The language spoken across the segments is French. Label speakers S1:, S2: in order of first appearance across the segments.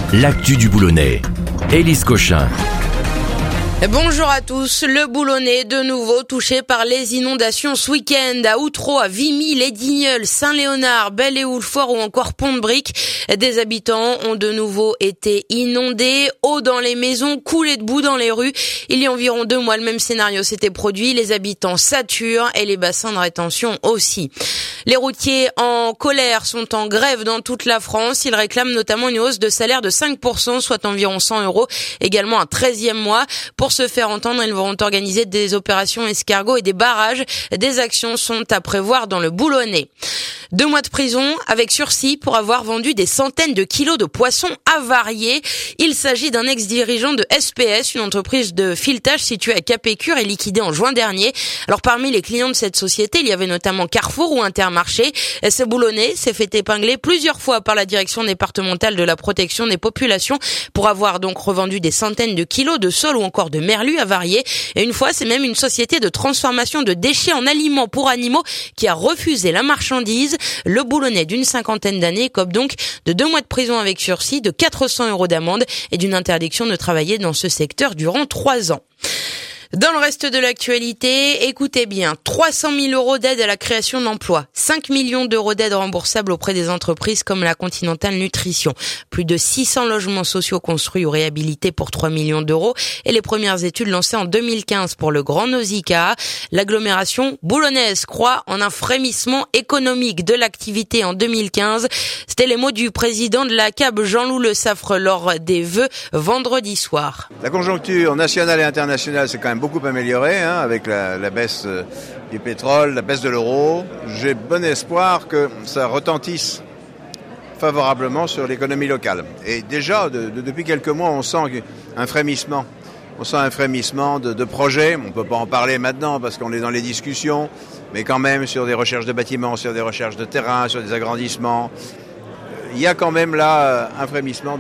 S1: l'actu du Boulonnais. Élise Cochin.
S2: Bonjour à tous. Le Boulonnais de nouveau touché par les inondations ce week-end. À Outreau, à Vimy, les Digneul, Saint-Léonard, Belle-et-Houlfort ou encore Pont-de-Brique. Des habitants ont de nouveau été inondés. Eau dans les maisons, coulée de boue dans les rues. Il y a environ 2 mois, le même scénario s'était produit. Les habitants saturent et les bassins de rétention aussi. Les routiers en colère sont en grève dans toute la France. Ils réclament notamment une hausse de salaire de 5%, soit environ 100 €. Également un 13e mois. Pour se faire entendre, ils vont organiser des opérations escargots et des barrages. Des actions sont à prévoir dans le Boulonnais. 2 mois de prison avec sursis pour avoir vendu des centaines de kilos de poissons avariés. Il s'agit d'un ex-dirigeant de SPS, une entreprise de filetage située à Capécure et liquidée en juin dernier. Alors parmi les clients de cette société, il y avait notamment Carrefour ou Intermarché. Ce Boulonnais s'est fait épingler plusieurs fois par la direction départementale de la protection des populations pour avoir donc revendu des centaines de kilos de sole ou encore de merlu avariés. Et une fois, c'est même une société de transformation de déchets en aliments pour animaux qui a refusé la marchandise. Le Boulonnais d'une 50aine d'années écope donc de 2 mois de prison avec sursis, de 400 € d'amende et d'une interdiction de travailler dans ce secteur durant 3 ans. Dans le reste de l'actualité, écoutez bien, 300 000 € d'aide à la création d'emplois, 5 millions d'euros d'aide remboursables auprès des entreprises comme la Continental Nutrition, plus de 600 logements sociaux construits ou réhabilités pour 3 millions d'euros et les premières études lancées en 2015 pour le Grand Nausicaa. L'agglomération boulonnaise croit en un frémissement économique de l'activité en 2015. C'était les mots du président de la CAB, Jean-Loup Le Saffre, lors des vœux vendredi soir.
S3: La conjoncture nationale et internationale s'est quand même beaucoup améliorée, avec la baisse du pétrole, la baisse de l'euro. J'ai bon espoir que ça retentisse favorablement sur l'économie locale. Et déjà, depuis quelques mois, on sent un frémissement. On sent un frémissement de projets. On ne peut pas en parler maintenant parce qu'on est dans les discussions, mais quand même sur des recherches de bâtiments, sur des recherches de terrain, sur des agrandissements. Il y a quand même là un frémissement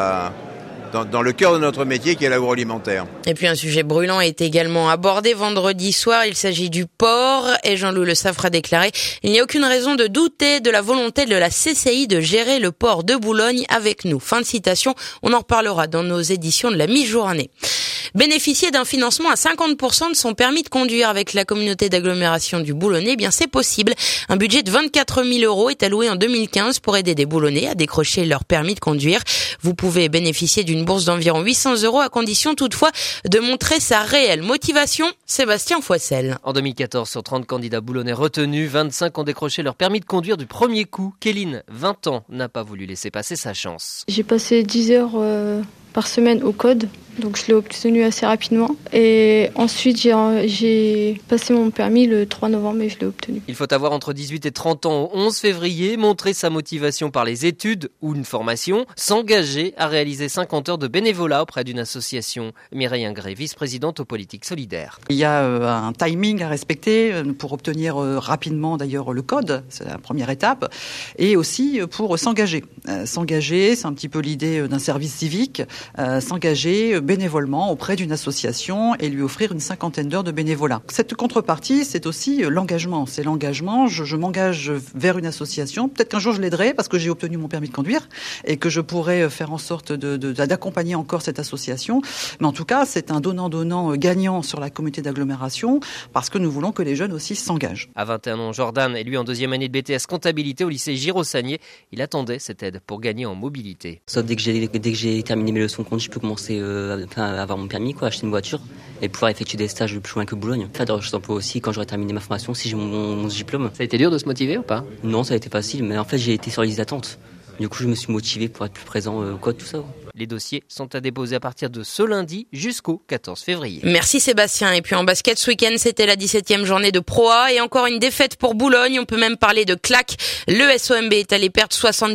S3: dans le cœur de notre métier qui est l'agroalimentaire.
S2: Et puis un sujet brûlant est également abordé vendredi soir. Il s'agit du port et Jean-Loup Le Saffre a déclaré « Il n'y a aucune raison de douter de la volonté de la CCI de gérer le port de Boulogne avec nous ». Fin de citation. On en reparlera dans nos éditions de la mi-journée. Bénéficier d'un financement à 50% de son permis de conduire avec la communauté d'agglomération du Boulonnais, eh bien c'est possible. Un budget de 24 000 € est alloué en 2015 pour aider des Boulonnais à décrocher leur permis de conduire. Vous pouvez bénéficier d'une bourse d'environ 800 € à condition toutefois de montrer sa réelle motivation. Sébastien Foissel.
S4: En 2014, sur 30 candidats boulonnais retenus, 25 ont décroché leur permis de conduire du premier coup. Kéline, 20 ans, n'a pas voulu laisser passer sa chance.
S5: J'ai passé 10 heures par semaine au code, donc je l'ai obtenu assez rapidement. Et ensuite, j'ai passé mon permis le 3 novembre et je l'ai obtenu.
S4: Il faut avoir entre 18 et 30 ans au 11 février, montrer sa motivation par les études ou une formation, s'engager à réaliser 50 heures de bénévolat auprès d'une association. Mireille Ingré, vice-présidente aux politiques solidaires.
S6: Il y a un timing à respecter pour obtenir rapidement d'ailleurs le code, c'est la première étape, et aussi pour s'engager. S'engager, c'est un petit peu l'idée d'un service civique, s'engager bénévolement auprès d'une association et lui offrir une 50aine d'heures de bénévolat. Cette contrepartie, c'est aussi l'engagement. C'est l'engagement, je m'engage vers une association. Peut-être qu'un jour je l'aiderai parce que j'ai obtenu mon permis de conduire et que je pourrai faire en sorte d'accompagner encore cette association. Mais en tout cas, c'est un donnant-donnant gagnant sur la communauté d'agglomération parce que nous voulons que les jeunes aussi s'engagent.
S4: À 21 ans, Jordan est lui en 2e année de BTS comptabilité au lycée Giraud-Sagné. Il attendait cette aide pour gagner en mobilité.
S7: Sauf dès que j'ai terminé mes leçons de conduite, je peux commencer à avoir mon permis, acheter une voiture et pouvoir effectuer des stages le plus loin que Boulogne. Faire des recherches d'emploi aussi quand j'aurai terminé ma formation, si j'ai mon diplôme.
S4: Ça a été dur de se motiver ou pas ?
S7: Non, ça a été facile, mais en fait j'ai été sur les listes d'attente. Du coup, je me suis motivé pour être plus présent au code, tout ça.
S4: Les dossiers sont à déposer à partir de ce lundi jusqu'au 14 février.
S2: Merci Sébastien. Et puis en basket, ce week-end, c'était la 17e journée de Pro A et encore une défaite pour Boulogne. On peut même parler de claque. Le SOMB est allé perdre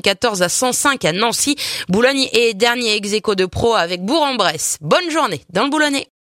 S2: 74-105 à Nancy. Boulogne est dernier ex-aequo de Pro A avec Bourg-en-Bresse. Bonne journée dans le Boulonnais.